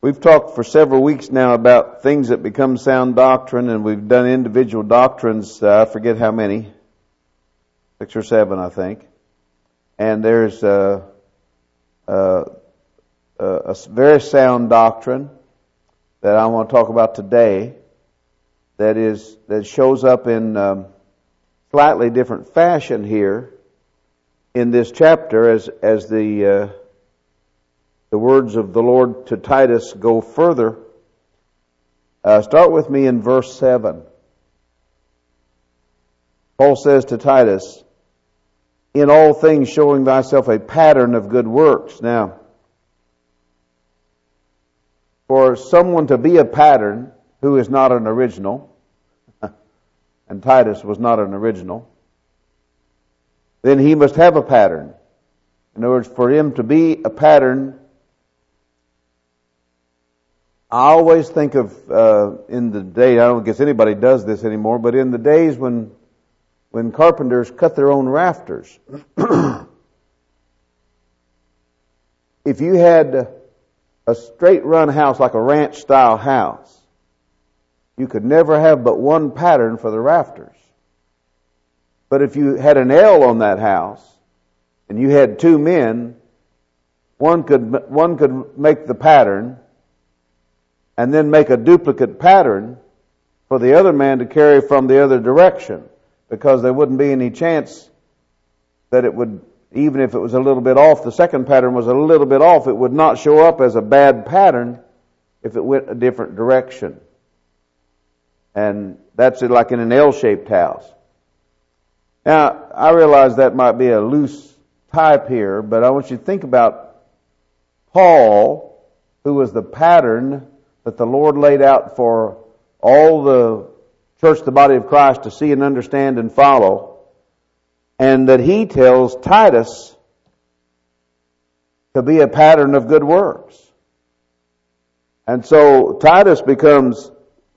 We've talked for several weeks now about things that become sound doctrine, and we've done individual doctrines, I forget how many, 6 or 7, I think. And there's a very sound doctrine that I want to talk about today that shows up in slightly different fashion here in this chapter as the words of the Lord to Titus go further. Start with me in verse 7. Paul says to Titus, "In all things showing thyself a pattern of good works." Now, for someone to be a pattern who is not an original, and Titus was not an original, then he must have a pattern. In other words, for him to be a pattern, I always think of in the day, I don't guess anybody does this anymore, but in the days when carpenters cut their own rafters, if you had a straight run house like a ranch style house, you could never have but one pattern for the rafters. But if you had an L on that house and you had 2 men, one could make the pattern and then make a duplicate pattern for the other man to carry from the other direction, because there wouldn't be any chance that it would, even if it was a little bit off, the second pattern was a little bit off, it would not show up as a bad pattern if it went a different direction. And that's it, like in an L-shaped house. Now, I realize that might be a loose type here, but I want you to think about Paul, who was the pattern that the Lord laid out for all the church, the body of Christ, to see and understand and follow, and that he tells Titus to be a pattern of good works. And so Titus becomes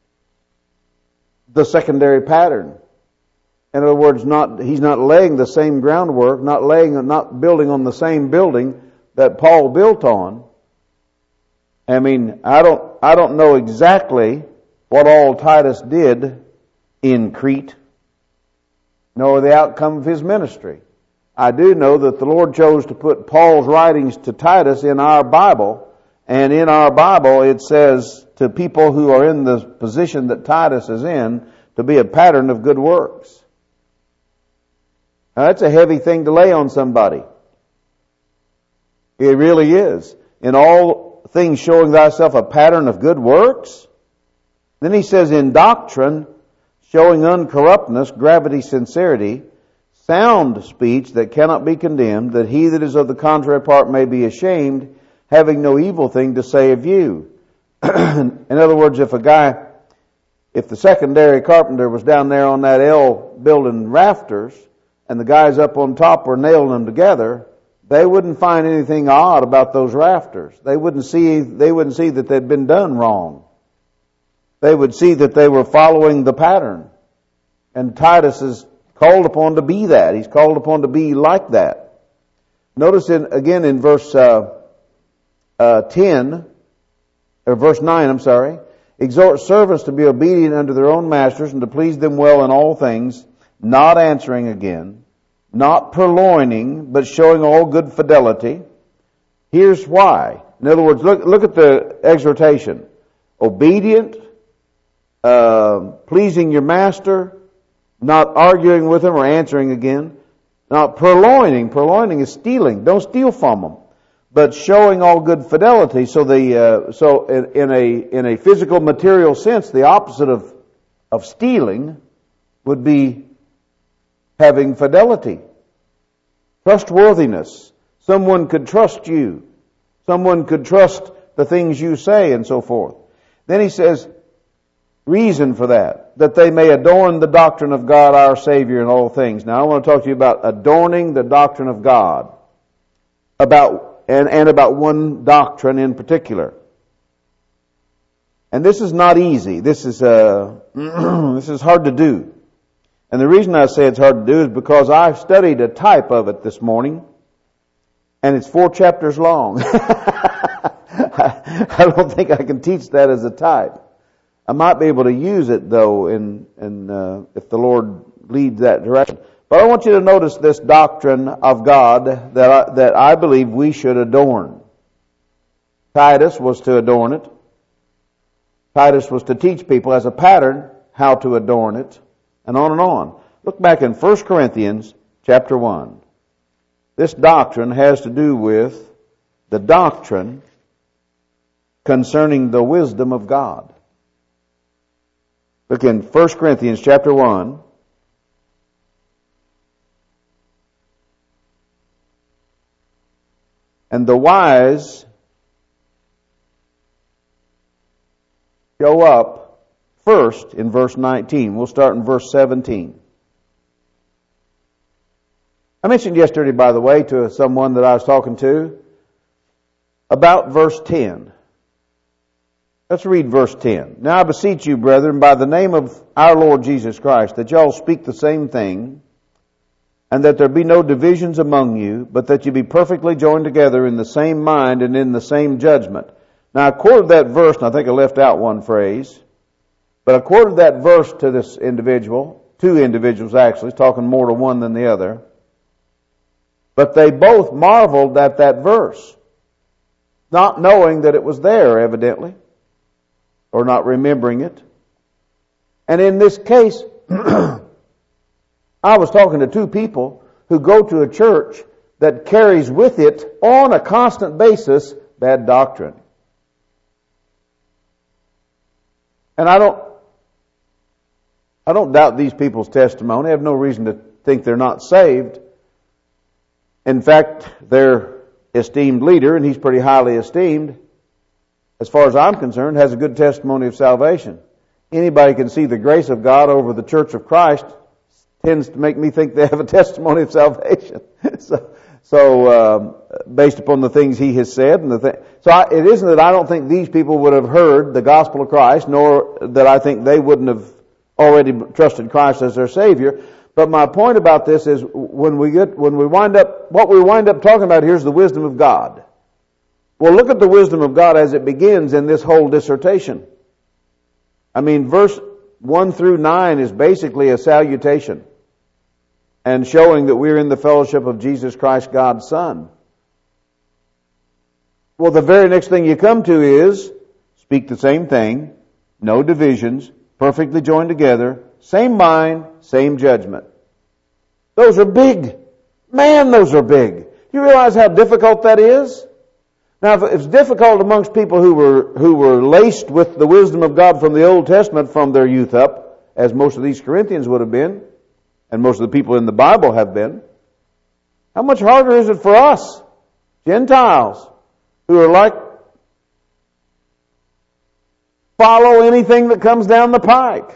the secondary pattern. In other words, he's not laying the same groundwork, not building on the same building that Paul built on. I mean, I don't know exactly what all Titus did in Crete, nor the outcome of his ministry. I do know that the Lord chose to put Paul's writings to Titus in our Bible, and in our Bible it says to people who are in the position that Titus is in to be a pattern of good works. Now that's a heavy thing to lay on somebody. It really is. In all things showing thyself a pattern of good works. Then he says, in doctrine, showing uncorruptness, gravity, sincerity, sound speech that cannot be condemned, that he that is of the contrary part may be ashamed, having no evil thing to say of you. In other words, if the secondary carpenter was down there on that L building rafters, and the guys up on top were nailing them together, they wouldn't find anything odd about those rafters. They wouldn't see that they'd been done wrong. They would see that they were following the pattern. And Titus is called upon to be that. He's called upon to be like that. Notice again in verse 9, exhort servants to be obedient unto their own masters and to please them well in all things, not answering again, not purloining, but showing all good fidelity. Here's why. In other words, look at the exhortation. Obedient, pleasing your master, not arguing with him or answering again, not purloining. Purloining is stealing. Don't steal from them. But showing all good fidelity. So in a physical material sense, the opposite of stealing would be having fidelity, trustworthiness. Someone could trust you. Someone could trust the things you say and so forth. Then he says, reason for that they may adorn the doctrine of God our Savior in all things. Now I want to talk to you about adorning the doctrine of God, about one doctrine in particular. And this is not easy. This is hard to do. And the reason I say it's hard to do is because I studied a type of it this morning, and it's 4 chapters long. I don't think I can teach that as a type. I might be able to use it though, if the Lord leads that direction. But I want you to notice this doctrine of God that I believe we should adorn. Titus was to adorn it. Titus was to teach people as a pattern how to adorn it, and on and on. Look back in 1 Corinthians chapter 1. This doctrine has to do with the doctrine concerning the wisdom of God. Look in 1 Corinthians chapter 1. And the wise show up first in verse 19. We'll start in verse 17. I mentioned yesterday, by the way, to someone that I was talking to about verse 10. Let's read verse 10. Now I beseech you, brethren, by the name of our Lord Jesus Christ, that y'all speak the same thing, and that there be no divisions among you, but that you be perfectly joined together in the same mind and in the same judgment. Now I quoted that verse, and I think I left out one phrase, but I quoted that verse to this individual, two individuals actually, talking more to one than the other, but they both marveled at that verse, not knowing that it was there, evidently, or not remembering it. And in this case, I was talking to two people who go to a church that carries with it on a constant basis bad doctrine. And I don't doubt these people's testimony. I have no reason to think they're not saved. In fact, their esteemed leader, and he's pretty highly esteemed, as far as I'm concerned, has a good testimony of salvation. Anybody can see the grace of God over the Church of Christ tends to make me think they have a testimony of salvation. So based upon the things he has said, and it isn't that I don't think these people would have heard the gospel of Christ, nor that I think they wouldn't have already trusted Christ as their Savior. But my point about this is what we wind up talking about here is the wisdom of God. Well, look at the wisdom of God as it begins in this whole dissertation. I mean, verse 1 through 9 is basically a salutation and showing that we're in the fellowship of Jesus Christ, God's Son. Well, the very next thing you come to is speak the same thing, no divisions, perfectly joined together, same mind, same judgment. Those are big. Man, those are big. You realize how difficult that is? Now, if it's difficult amongst people who were laced with the wisdom of God from the Old Testament from their youth up, as most of these Corinthians would have been, and most of the people in the Bible have been, how much harder is it for us, Gentiles, who are like, follow anything that comes down the pike?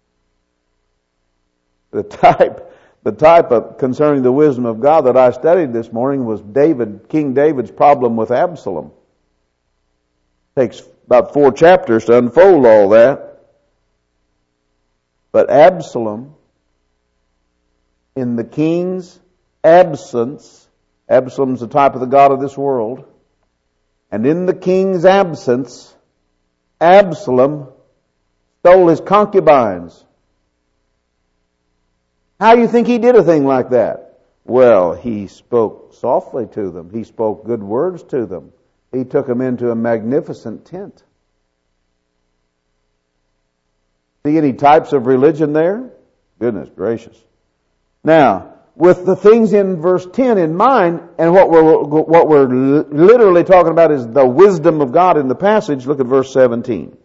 The type of concerning the wisdom of God that I studied this morning was King David's problem with Absalom. It takes about 4 chapters to unfold all that. But Absalom, in the king's absence, Absalom's the type of the god of this world, and in the king's absence, Absalom stole his concubines. How do you think he did a thing like that? Well, he spoke softly to them. He spoke good words to them. He took them into a magnificent tent. See any types of religion there? Goodness gracious. Now, with the things in verse 10 in mind, and what we're literally talking about is the wisdom of God in the passage, look at verse 17.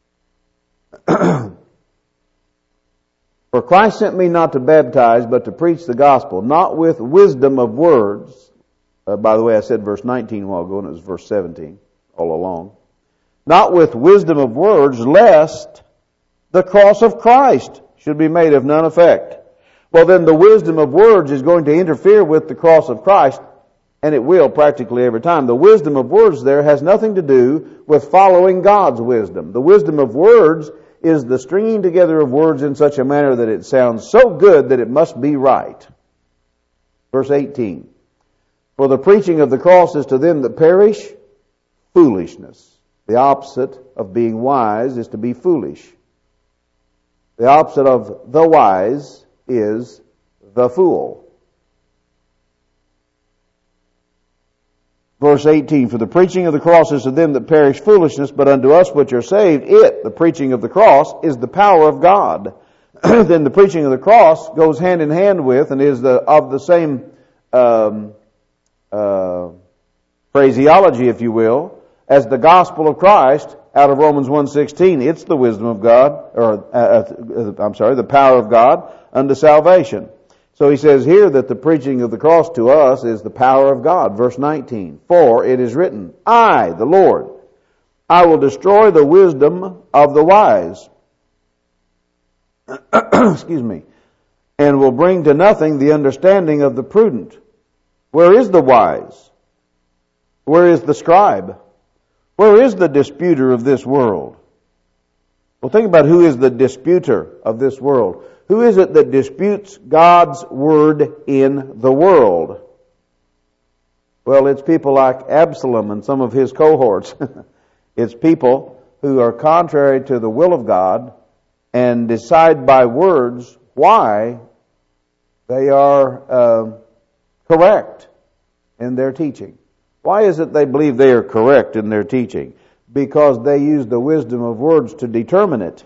For Christ sent me not to baptize, but to preach the gospel, not with wisdom of words. By the way, I said verse 19 a while ago, and it was verse 17 all along. Not with wisdom of words, lest the cross of Christ should be made of none effect. Well, then the wisdom of words is going to interfere with the cross of Christ, and it will practically every time. The wisdom of words there has nothing to do with following God's wisdom. The wisdom of words is the stringing together of words in such a manner that it sounds so good that it must be right. Verse 18. For the preaching of the cross is to them that perish foolishness. The opposite of being wise is to be foolish. The opposite of the wise is the fool. Verse 18, for the preaching of the cross is to them that perish foolishness, but unto us which are saved, the preaching of the cross, is the power of God. Then the preaching of the cross goes hand in hand with, and is of the same phraseology, if you will, as the gospel of Christ out of Romans 1:16. It's the wisdom of God, the power of God unto salvation. So he says here that the preaching of the cross to us is the power of God. Verse 19, for it is written, I, the Lord, I will destroy the wisdom of the wise. Excuse me. And will bring to nothing the understanding of the prudent. Where is the wise? Where is the scribe? Where is the disputer of this world? Well, think about who is the disputer of this world. Who is it that disputes God's word in the world? Well, it's people like Absalom and some of his cohorts. It's people who are contrary to the will of God and decide by words why they are correct in their teaching. Why is it they believe they are correct in their teaching? Because they use the wisdom of words to determine it.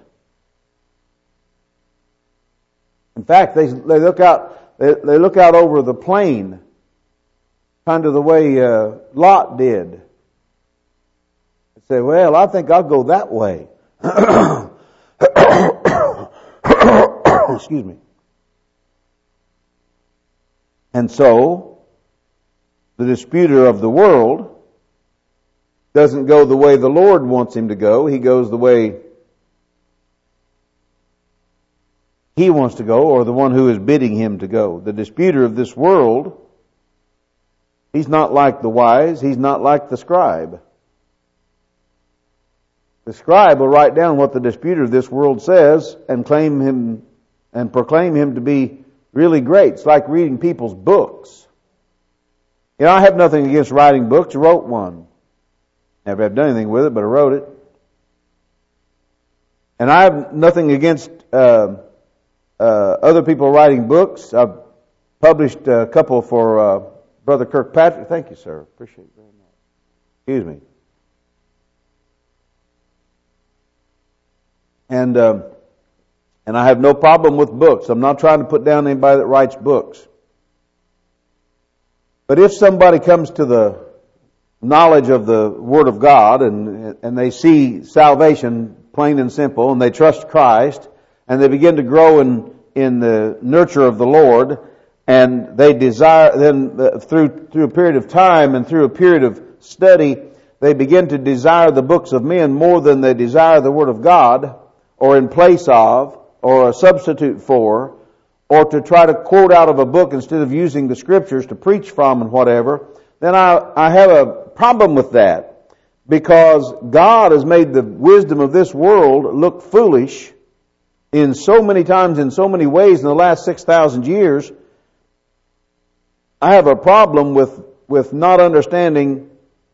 In fact, they look out over the plain, kind of the way Lot did. They say, well, I think I'll go that way. Excuse me. And so, the disputer of the world doesn't go the way the Lord wants him to go. He goes the way he wants to go, or the one who is bidding him to go. The disputer of this world, he's not like the wise, he's not like the scribe. The scribe will write down what the disputer of this world says and claim him and proclaim him to be really great. It's like reading people's books. You know, I have nothing against writing books. I wrote one. Never have done anything with it, but I wrote it. And I have nothing against other people writing books. I've published a couple for Brother Kirkpatrick. Thank you, sir. Appreciate it very much. Excuse me. And I have no problem with books. I'm not trying to put down anybody that writes books. But if somebody comes to the knowledge of the Word of God and they see salvation plain and simple and they trust Christ and they begin to grow in the nurture of the Lord and they desire, then through a period of time and through a period of study, they begin to desire the books of men more than they desire the Word of God, or in place of, or a substitute for, or to try to quote out of a book instead of using the Scriptures to preach from and whatever, then I have a problem with that. Because God has made the wisdom of this world look foolish in so many times, in so many ways in the last 6,000 years. I have a problem with not understanding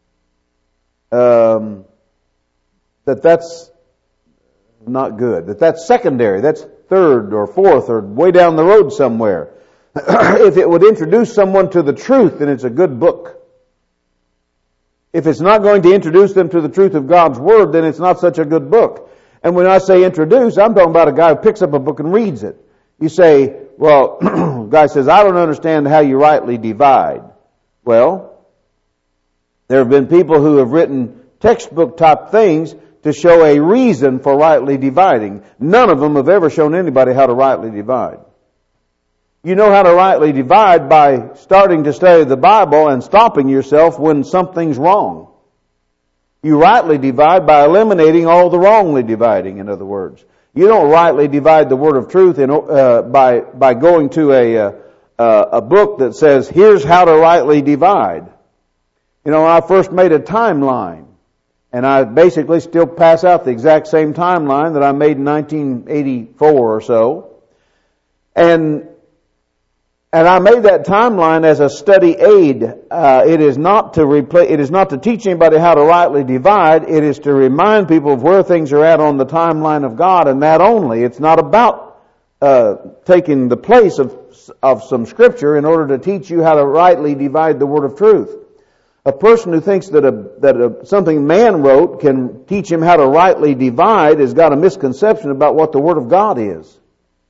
that's not good. That's secondary. That's third or fourth or way down the road somewhere. If it would introduce someone to the truth, then it's a good book. If it's not going to introduce them to the truth of God's Word, then it's not such a good book. And when I say introduce, I'm talking about a guy who picks up a book and reads it. You say, well, guy says, I don't understand how you rightly divide. Well, there have been people who have written textbook type things to show a reason for rightly dividing. None of them have ever shown anybody how to rightly divide. You know how to rightly divide by starting to study the Bible and stopping yourself when something's wrong. You rightly divide by eliminating all the wrongly dividing, in other words. You don't rightly divide the word of truth by going to a book that says, here's how to rightly divide. You know, when I first made a timeline, and I basically still pass out the exact same timeline that I made in 1984 or so. And And I made that timeline as a study aid. It is not to teach anybody how to rightly divide. It is to remind people of where things are at on the timeline of God, and that only. It's not about taking the place of some Scripture in order to teach you how to rightly divide the Word of truth. A person who thinks that something man wrote can teach him how to rightly divide has got a misconception about what the Word of God is.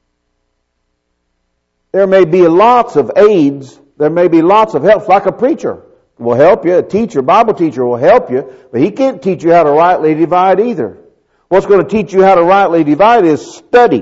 There may be lots of aids. There may be lots of help. Like a preacher will help you. A teacher, Bible teacher will help you. But he can't teach you how to rightly divide either. What's going to teach you how to rightly divide is study.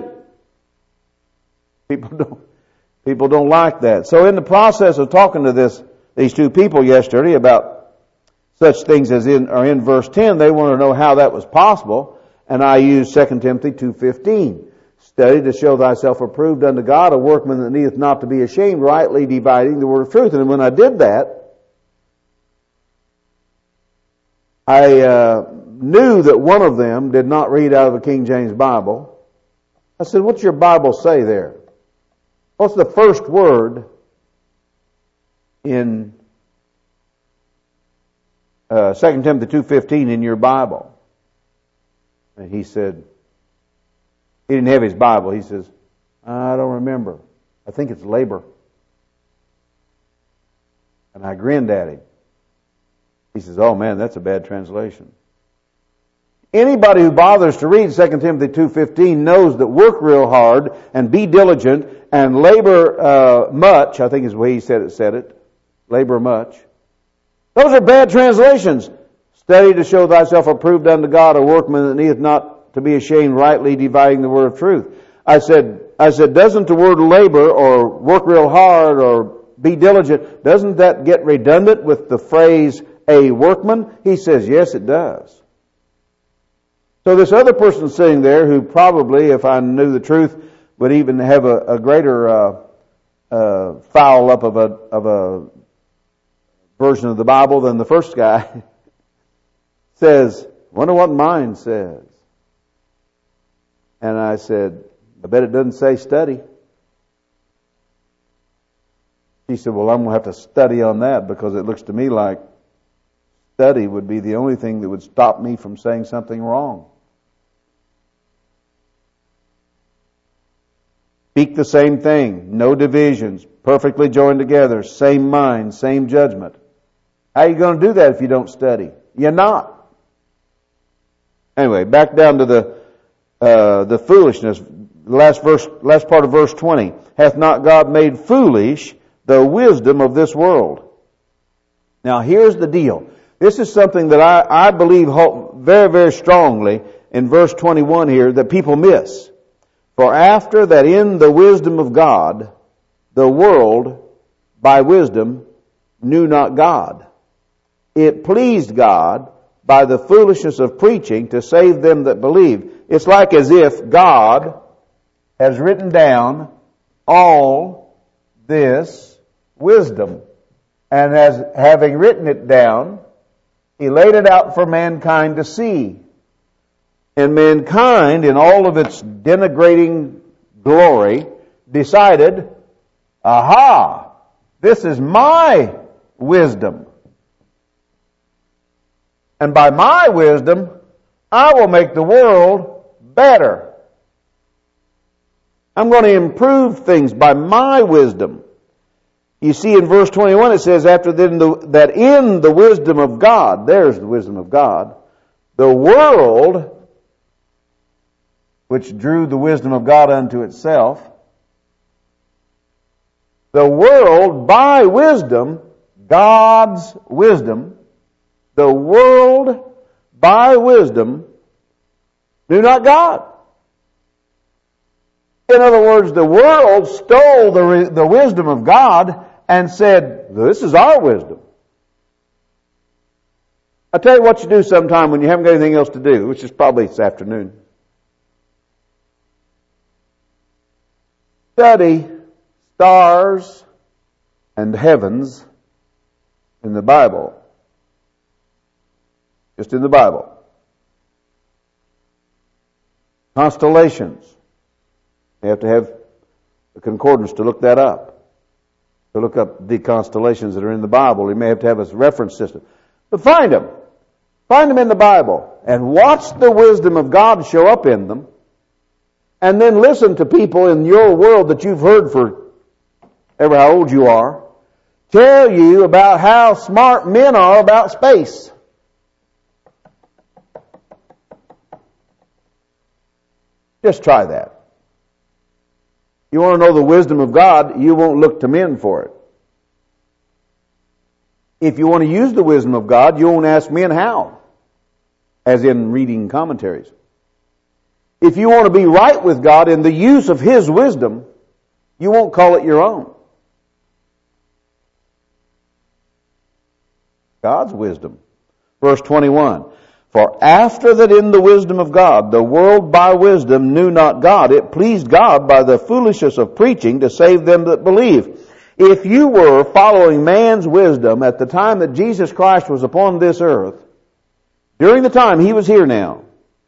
People don't like that. So in the process of talking to these two people yesterday about such things as are in verse 10, they want to know how that was possible. And I used 2 Timothy 2:15. Study to show thyself approved unto God, a workman that needeth not to be ashamed, rightly dividing the word of truth. And when I did that, I knew that one of them did not read out of a King James Bible. I said, what's your Bible say there? What's the first word in 2 Timothy 2:15 in your Bible? And he said, he didn't have his Bible. He says, I don't remember. I think it's labor. And I grinned at him. He says, oh man, that's a bad translation. Anybody who bothers to read 2 Timothy 2:15 knows that work real hard and be diligent and labor much, I think is the way he said it. Labor much. Those are bad translations. Study to show thyself approved unto God, a workman that needeth not to be ashamed, rightly dividing the word of truth. I said, doesn't the word labor or work real hard or be diligent, doesn't that get redundant with the phrase a workman? He says, yes, it does. So this other person sitting there who probably, if I knew the truth, would even have a greater foul up of a version of the Bible than the first guy says, wonder what mine says. And I said, I bet it doesn't say study. He said, well, I'm going to have to study on that because it looks to me like study would be the only thing that would stop me from saying something wrong. Speak the same thing, no divisions, perfectly joined together, same mind, same judgment. How are you going to do that if you don't study? You're not. Anyway, back down to the foolishness. Last part of verse 20. Hath not God made foolish the wisdom of this world? Now here's the deal. This is something that I believe very, very strongly in verse 21 here that people miss. For after that in the wisdom of God, the world by wisdom knew not God. It pleased God by the foolishness of preaching to save them that believe. It's like as if God has written down all this wisdom. And as having written it down, He laid it out for mankind to see. And mankind, in all of its denigrating glory, decided, aha, this is my wisdom. And by my wisdom, I will make the world better. I'm going to improve things by my wisdom. You see in verse 21 it says, after that in the wisdom of God, there's the wisdom of God, the world, which drew the wisdom of God unto itself, the world by wisdom, God's wisdom, the world by wisdom knew not God. In other words, the world stole the wisdom of God and said, this is our wisdom. I'll tell you what you do sometime when you haven't got anything else to do, which is probably this afternoon. Study stars and heavens in the Bible. Just in the Bible. Constellations. You have to have a concordance to look that up. to look up the constellations that are in the Bible. You may have to have a reference system. But find them. Find them in the Bible. And watch the wisdom of God show up in them. And then listen to people in your world that you've heard for ever how old you are tell you about how smart men are about space. Just try that. You want to know the wisdom of God, you won't look to men for it. If you want to use the wisdom of God, you won't ask men how, as in reading commentaries. If you want to be right with God in the use of His wisdom, you won't call it your own. God's wisdom. Verse 21. For after that in the wisdom of God, the world by wisdom knew not God, it pleased God by the foolishness of preaching to save them that believe. If you were following man's wisdom at the time that Jesus Christ was upon this earth, during the time He was here now,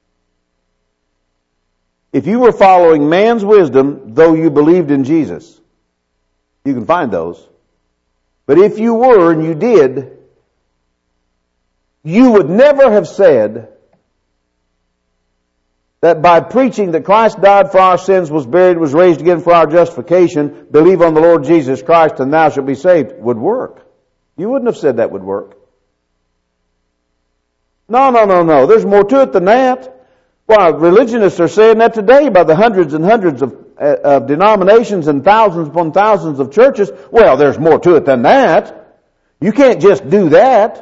if you were following man's wisdom, though you believed in Jesus, you can find those. But if you were and you did, you would never have said that by preaching that Christ died for our sins, was buried, was raised again for our justification, believe on the Lord Jesus Christ and thou shalt be saved, would work. You wouldn't have said that would work. No. There's more to it than that. Why, religionists are saying that today by the hundreds and hundreds of denominations and thousands upon thousands of churches. Well, there's more to it than that. You can't just do that.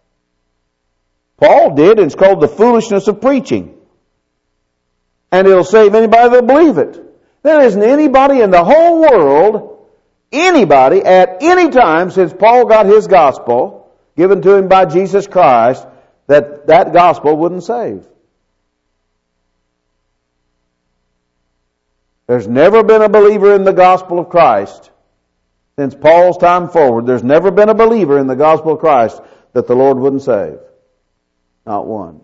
Paul did, and it's called the foolishness of preaching. And it'll save anybody that'll believe it. There isn't anybody in the whole world, anybody at any time since Paul got his gospel, given to him by Jesus Christ, that gospel wouldn't save. There's never been a believer in the gospel of Christ since Paul's time forward. There's never been a believer in the gospel of Christ that the Lord wouldn't save. Not one.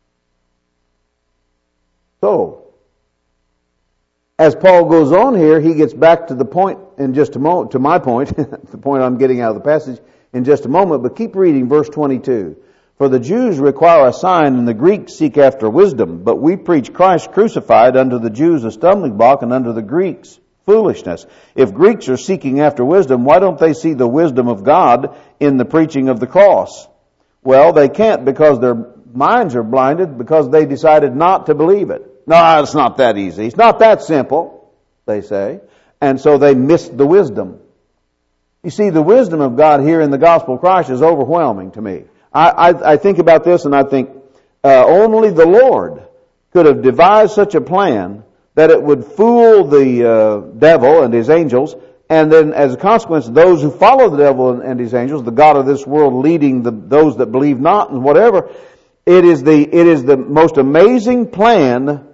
So, as Paul goes on here, he gets back to the point in just a moment, to my point, the point I'm getting out of the passage in just a moment, but keep reading verse 22. For the Jews require a sign and the Greeks seek after wisdom, but we preach Christ crucified, unto the Jews a stumbling block and unto the Greeks foolishness. If Greeks are seeking after wisdom, why don't they see the wisdom of God in the preaching of the cross? Well, they can't because their minds are blinded because they decided not to believe it. No, it's not that easy. It's not that simple, they say. And so they missed the wisdom. You see, the wisdom of God here in the gospel of Christ is overwhelming to me. I think about this and I think only the Lord could have devised such a plan that it would fool the devil and his angels, and then as a consequence, those who follow the devil and his angels, the god of this world leading those that believe not and whatever, it is the most amazing plan,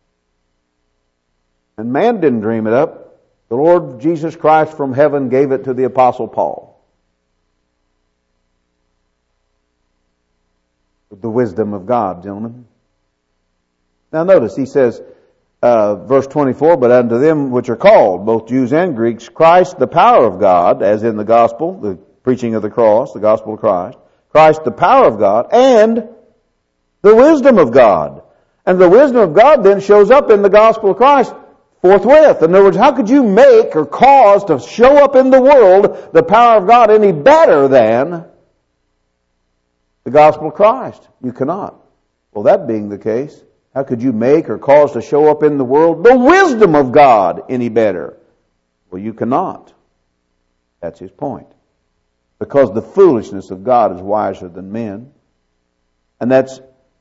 and man didn't dream it up. The Lord Jesus Christ from heaven gave it to the Apostle Paul. The wisdom of God, gentlemen. Now notice, he says, verse 24, but unto them which are called, both Jews and Greeks, Christ the power of God, as in the gospel, the preaching of the cross, the gospel of Christ, Christ the power of God, and the wisdom of God. And the wisdom of God then shows up in the gospel of Christ forthwith. In other words, how could you make or cause to show up in the world the power of God any better than the gospel of Christ? You cannot. Well, that being the case, how could you make or cause to show up in the world the wisdom of God any better? Well, you cannot. That's his point. Because the foolishness of God is wiser than men. And that's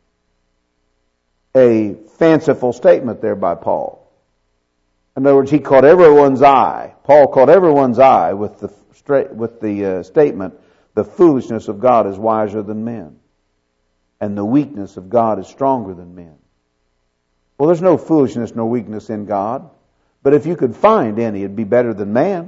a fanciful statement there by Paul. In other words, he caught everyone's eye. Paul caught everyone's eye with the statement, the foolishness of God is wiser than men, and the weakness of God is stronger than men. Well, there's no foolishness nor weakness in God, but if you could find any, it'd be better than man.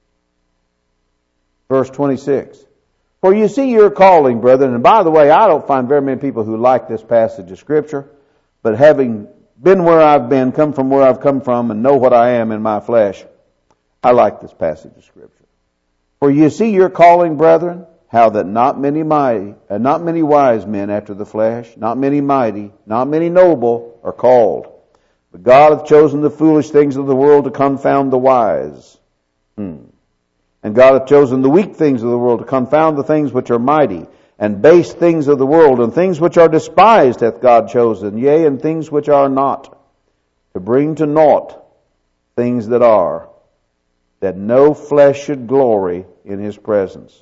Verse 26. For you see your calling, brethren, and by the way, I don't find very many people who like this passage of Scripture, but having been where I've been, come from where I've come from, and know what I am in my flesh, I like this passage of Scripture. For you see your calling, brethren, how that not many wise men after the flesh, not many mighty, not many noble are called. But God hath chosen the foolish things of the world to confound the wise. And God hath chosen the weak things of the world to confound the things which are mighty, and base things of the world, and things which are despised hath God chosen, yea, and things which are not, to bring to naught things that are, that no flesh should glory in His presence.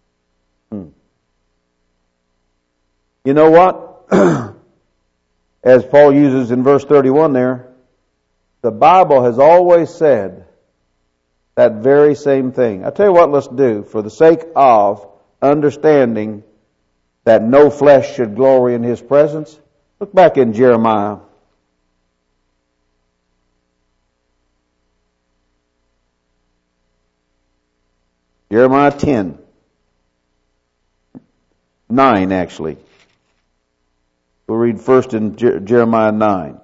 You know what? As Paul uses in verse 31 there, the Bible has always said that very same thing. I tell you what, let's do, for the sake of understanding that no flesh should glory in His presence. Look back in Jeremiah. Jeremiah 10. 9, actually. We'll read first in Jeremiah 9.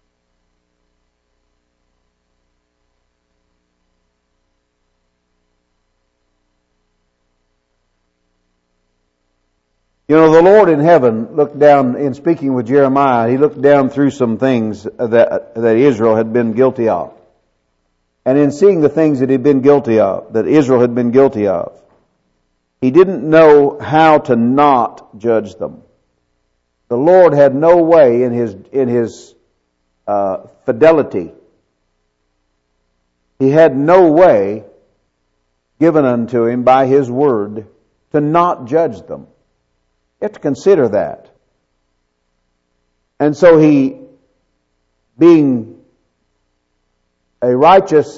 You know, the Lord in heaven looked down, in speaking with Jeremiah, He looked down through some things that Israel had been guilty of. And in seeing the things that that Israel had been guilty of, He didn't know how to not judge them. The Lord had no way in His fidelity. He had no way given unto Him by His word to not judge them. You have to consider that. And so He, being a righteous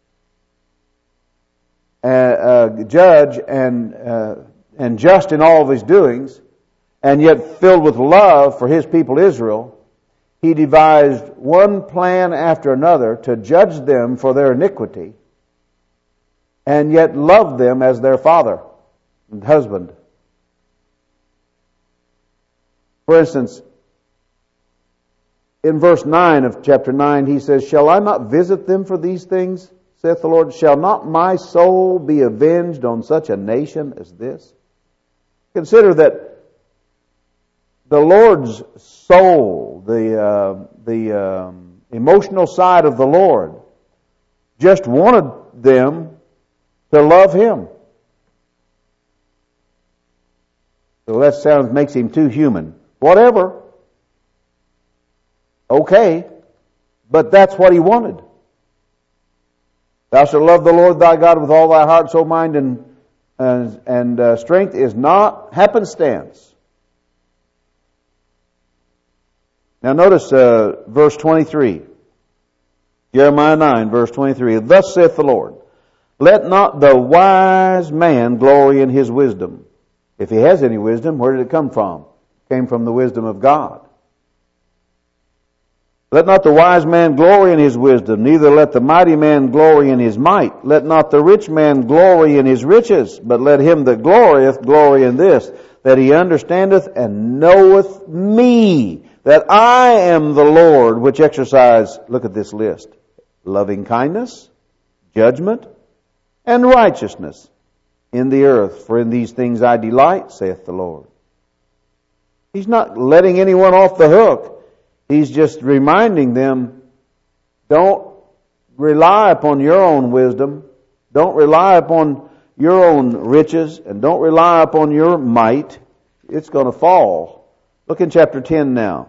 judge and just in all of His doings, and yet filled with love for His people Israel, He devised one plan after another to judge them for their iniquity, and yet love them as their father and husband. For instance, in verse 9 of chapter 9, He says, "Shall I not visit them for these things, saith the Lord? Shall not my soul be avenged on such a nation as this?" Consider that the Lord's soul, the emotional side of the Lord, just wanted them to love Him. So that makes Him too human. Whatever. Okay. But that's what He wanted. Thou shalt love the Lord thy God with all thy heart, soul, mind, and strength is not happenstance. Now notice verse 23. Jeremiah 9, verse 23. "Thus saith the Lord, let not the wise man glory in his wisdom." If he has any wisdom, where did it come from? It came from the wisdom of God. "Let not the wise man glory in his wisdom, neither let the mighty man glory in his might. Let not the rich man glory in his riches, but let him that glorieth glory in this, that he understandeth and knoweth me, that I am the Lord, which exercise," look at this list, "loving kindness, judgment, and righteousness in the earth. For in these things I delight, saith the Lord." He's not letting anyone off the hook. He's just reminding them, don't rely upon your own wisdom. Don't rely upon your own riches, and don't rely upon your might. It's going to fall. Look in chapter 10 now.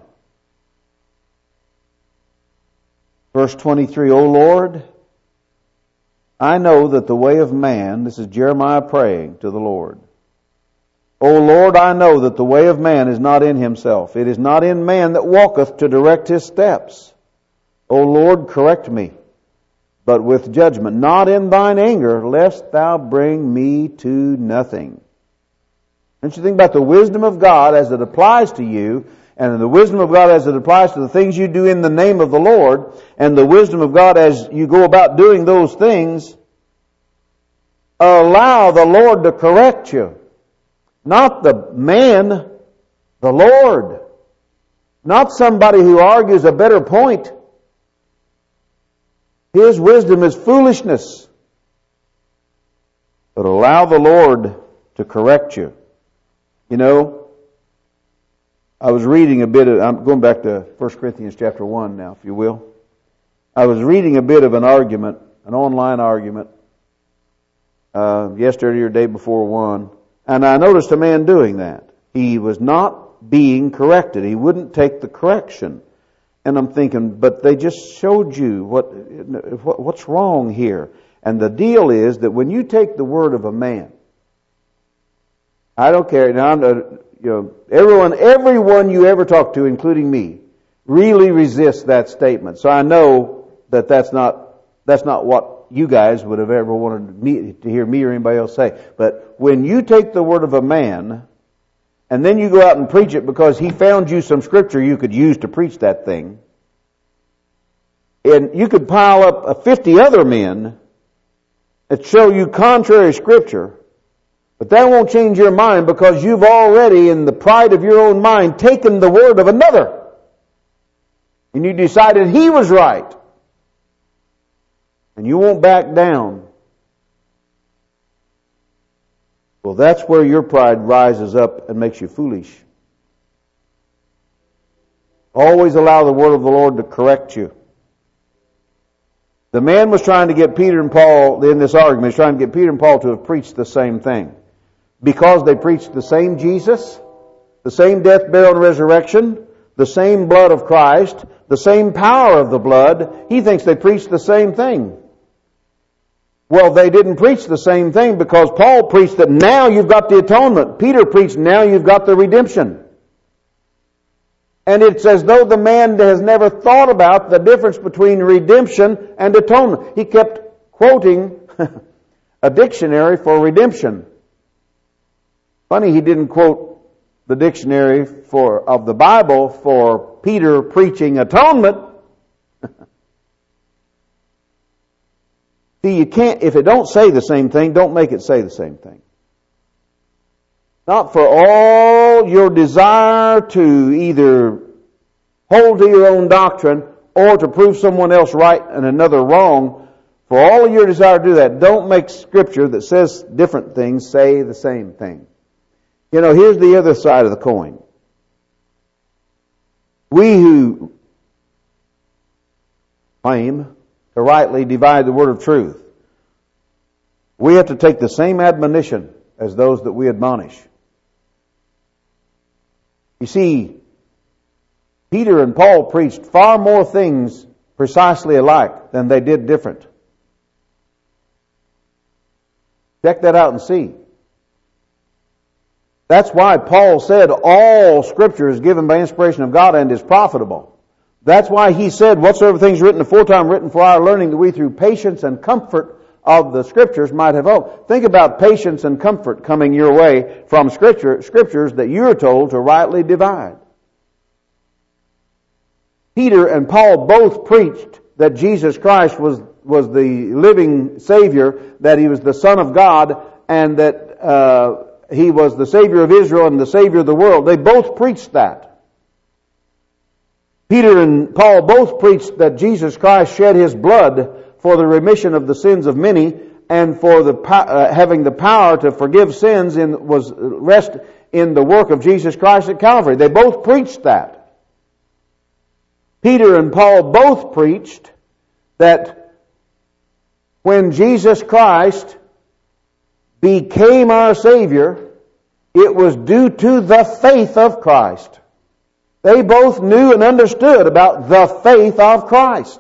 Verse 23, "O Lord, I know that the way of man," this is Jeremiah praying to the Lord, "O Lord, I know that the way of man is not in himself. It is not in man that walketh to direct his steps. O Lord, correct me, but with judgment, not in thine anger, lest thou bring me to nothing." Don't you think about the wisdom of God as it applies to you, and the wisdom of God as it applies to the things you do in the name of the Lord, and the wisdom of God as you go about doing those things? Allow the Lord to correct you. Not the man, the Lord. Not somebody who argues a better point. His wisdom is foolishness. But allow the Lord to correct you. You know, I was reading a bit of, I'm going back to 1 Corinthians chapter 1 now, if you will. I was reading a bit of an argument, an online argument, yesterday or day before one, and I noticed a man doing that. He was not being corrected. He wouldn't take the correction. And I'm thinking, but they just showed you what's wrong here. And the deal is that when you take the word of a man, I don't care. Now, everyone you ever talk to, including me, really resists that statement. So I know that that's not what you guys would have ever wanted to hear me or anybody else say. But when you take the word of a man, and then you go out and preach it because he found you some scripture you could use to preach that thing, and you could pile up 50 other men that show you contrary scripture, but that won't change your mind because you've already, in the pride of your own mind, taken the word of another. And you decided he was right. And you won't back down. Well, that's where your pride rises up and makes you foolish. Always allow the word of the Lord to correct you. The man was trying to get Peter and Paul, in this argument, he's trying to get Peter and Paul to have preached the same thing. Because they preached the same Jesus, the same death, burial, and resurrection, the same blood of Christ, the same power of the blood, he thinks they preached the same thing. Well, they didn't preach the same thing because Paul preached that now you've got the atonement. Peter preached now you've got the redemption. And it's as though the man has never thought about the difference between redemption and atonement. He kept quoting a dictionary for redemption. Funny he didn't quote the dictionary of the Bible for Peter preaching atonement. See, you can't, if it don't say the same thing, don't make it say the same thing. Not for all your desire to either hold to your own doctrine or to prove someone else right and another wrong. For all of your desire to do that, don't make Scripture that says different things say the same thing. You know, here's the other side of the coin. We who claim to rightly divide the word of truth, we have to take the same admonition as those that we admonish. You see, Peter and Paul preached far more things precisely alike than they did different. Check that out and see. That's why Paul said all Scripture is given by inspiration of God and is profitable. That's why he said, whatsoever things written aforetime written for our learning, that we through patience and comfort of the Scriptures might have hope. Think about patience and comfort coming your way from Scriptures that you're told to rightly divide. Peter and Paul both preached that Jesus Christ was the living Savior, that He was the Son of God, and that He was the Savior of Israel and the Savior of the world. They both preached that. Peter and Paul both preached that Jesus Christ shed His blood for the remission of the sins of many, and for having the power to forgive sins was rest in the work of Jesus Christ at Calvary. They both preached that. Peter and Paul both preached that when Jesus Christ became our Savior, it was due to the faith of Christ. They both knew and understood about the faith of Christ.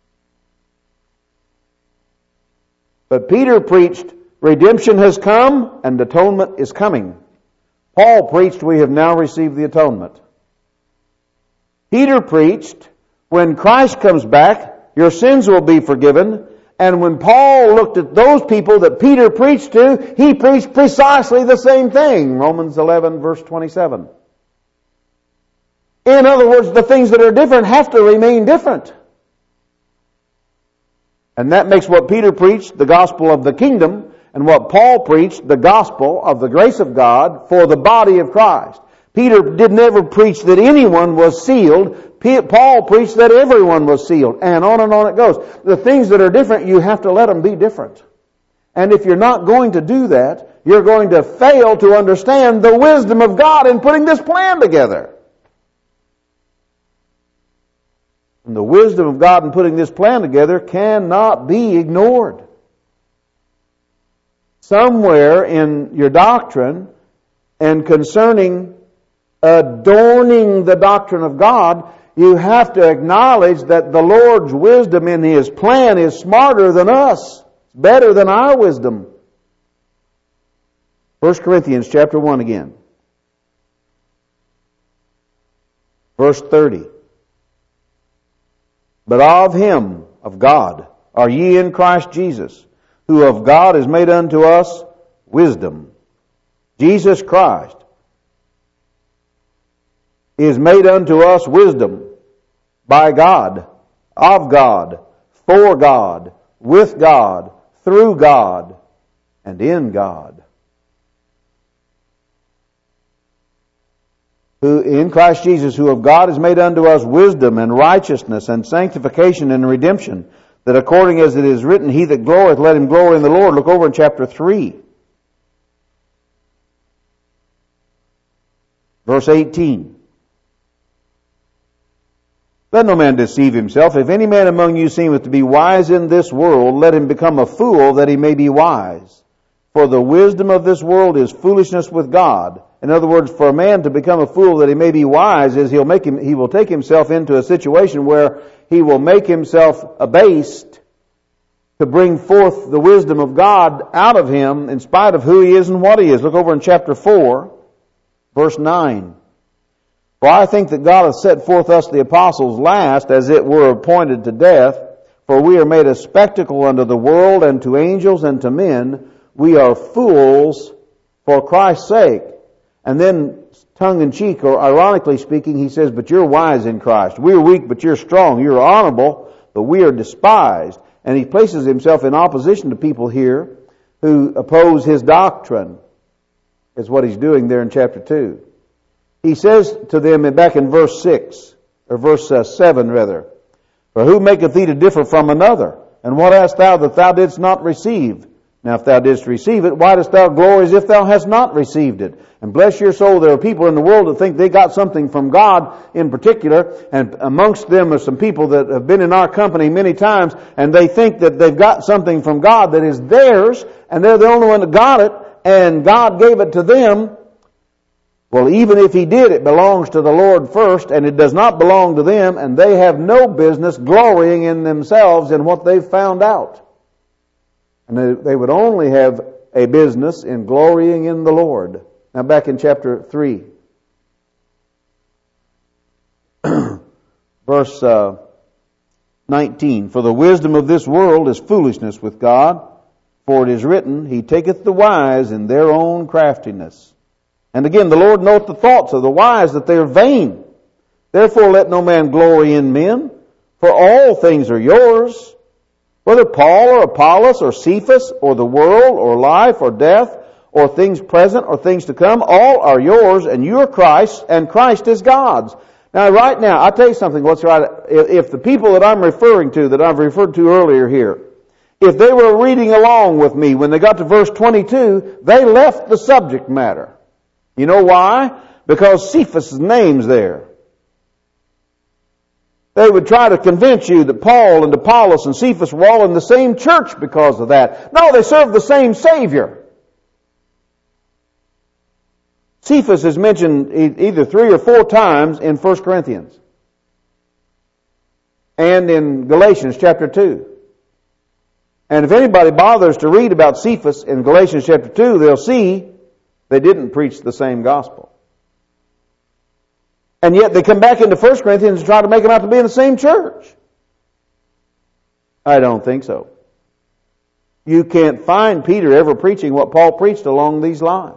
But Peter preached, redemption has come and atonement is coming. Paul preached, we have now received the atonement. Peter preached, when Christ comes back, your sins will be forgiven. And when Paul looked at those people that Peter preached to, he preached precisely the same thing. Romans 11, verse 27. In other words, the things that are different have to remain different. And that makes what Peter preached the gospel of the kingdom, and what Paul preached the gospel of the grace of God for the body of Christ. Peter did never preach that anyone was sealed. Paul preached that everyone was sealed. And on it goes. The things that are different, you have to let them be different. And if you're not going to do that, you're going to fail to understand the wisdom of God in putting this plan together. And the wisdom of God in putting this plan together cannot be ignored. Somewhere in your doctrine and concerning adorning the doctrine of God, you have to acknowledge that the Lord's wisdom in His plan is smarter than us, better than our wisdom. 1 Corinthians chapter 1 again. Verse 30. But of Him, of God, are ye in Christ Jesus, who of God is made unto us wisdom. Jesus Christ is made unto us wisdom by God, of God, for God, with God, through God, and in God. Who in Christ Jesus, who of God is made unto us wisdom and righteousness and sanctification and redemption, that according as it is written, he that glorieth, let him glory in the Lord. Look over in chapter 3. Verse 18. Let no man deceive himself. If any man among you seemeth to be wise in this world, let him become a fool that he may be wise. For the wisdom of this world is foolishness with God. In other words, for a man to become a fool that he may be wise is he will take himself into a situation where he will make himself abased to bring forth the wisdom of God out of him in spite of who he is and what he is. Look over in chapter 4, verse 9. For I think that God hath set forth us the apostles last, as it were appointed to death, for we are made a spectacle unto the world and to angels and to men. We are fools for Christ's sake. And then, tongue-in-cheek, or ironically speaking, he says, but you're wise in Christ. We're weak, but you're strong. You're honorable, but we are despised. And he places himself in opposition to people here who oppose his doctrine, is what he's doing there in chapter 2. He says to them back in verse 6, or verse 7 rather, for who maketh thee to differ from another? And what hast thou that thou didst not receive? Now if thou didst receive it, why dost thou glory as if thou hast not received it? And bless your soul, there are people in the world that think they got something from God in particular, and amongst them are some people that have been in our company many times, and they think that they've got something from God that is theirs, and they're the only one that got it, and God gave it to them. Well, even if He did, it belongs to the Lord first, and it does not belong to them, and they have no business glorying in themselves in what they've found out. And they would only have a business in glorying in the Lord. Now back in chapter 3. Verse 19. For the wisdom of this world is foolishness with God, for it is written, He taketh the wise in their own craftiness. And again, the Lord knoweth the thoughts of the wise, that they are vain. Therefore let no man glory in men, for all things are yours. Whether Paul or Apollos or Cephas or the world or life or death or things present or things to come, all are yours, and you are Christ, and Christ is God's. Now, right now, I'll tell you something. What's right? If the people that I'm referring to, that I've referred to earlier here, if they were reading along with me when they got to verse 22, they left the subject matter. You know why? Because Cephas' name's there. They would try to convince you that Paul and Apollos and Cephas were all in the same church because of that. No, they served the same Savior. Cephas is mentioned either 3 or 4 times in 1 Corinthians and in Galatians chapter 2. And if anybody bothers to read about Cephas in Galatians chapter 2, they'll see they didn't preach the same gospel. And yet they come back into 1 Corinthians and try to make them out to be in the same church. I don't think so. You can't find Peter ever preaching what Paul preached along these lines.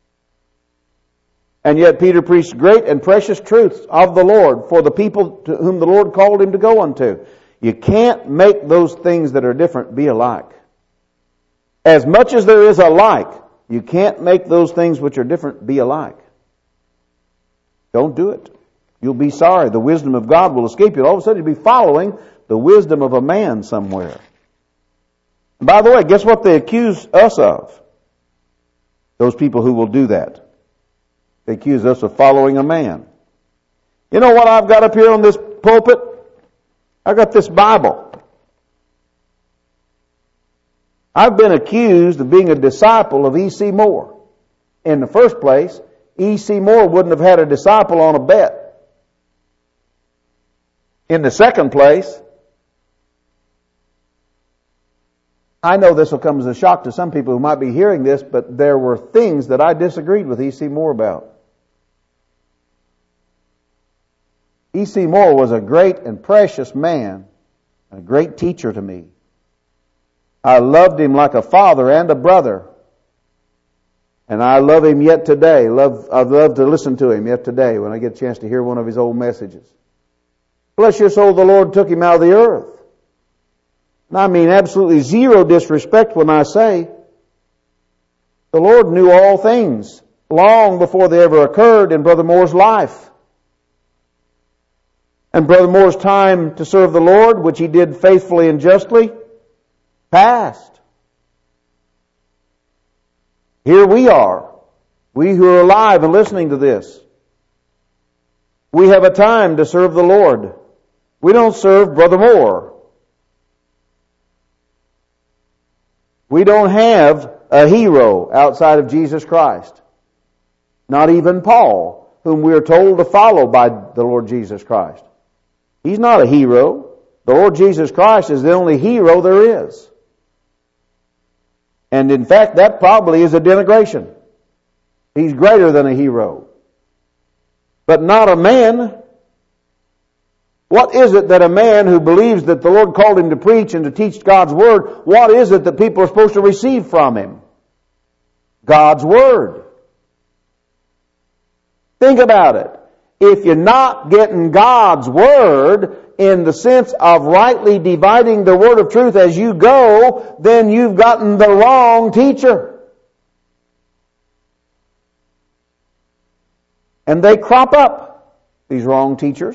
And yet Peter preached great and precious truths of the Lord for the people to whom the Lord called him to go unto. You can't make those things that are different be alike. As much as there is alike, you can't make those things which are different be alike. Don't do it. You'll be sorry. The wisdom of God will escape you. All of a sudden you'll be following the wisdom of a man somewhere. By the way, guess what they accuse us of? Those people who will do that. They accuse us of following a man. You know what I've got up here on this pulpit? I've got this Bible. I've been accused of being a disciple of E.C. Moore. In the first place, E.C. Moore wouldn't have had a disciple on a bet. In the second place, I know this will come as a shock to some people who might be hearing this, but there were things that I disagreed with E.C. Moore about. E.C. Moore was a great and precious man, and a great teacher to me. I loved him like a father and a brother. And I love him yet today. I've loved to listen to him yet today when I get a chance to hear one of his old messages. Bless your soul, the Lord took him out of the earth. And I mean absolutely zero disrespect when I say the Lord knew all things long before they ever occurred in Brother Moore's life. And Brother Moore's time to serve the Lord, which he did faithfully and justly, passed. Here we are, we who are alive and listening to this. We have a time to serve the Lord. We don't serve Brother Moore. We don't have a hero outside of Jesus Christ. Not even Paul, whom we are told to follow by the Lord Jesus Christ. He's not a hero. The Lord Jesus Christ is the only hero there is. And in fact, that probably is a denigration. He's greater than a hero. But not a man. What is it that a man who believes that the Lord called him to preach and to teach God's Word, what is it that people are supposed to receive from him? God's Word. Think about it. If you're not getting God's Word in the sense of rightly dividing the Word of truth as you go, then you've gotten the wrong teacher. And they crop up, these wrong teachers.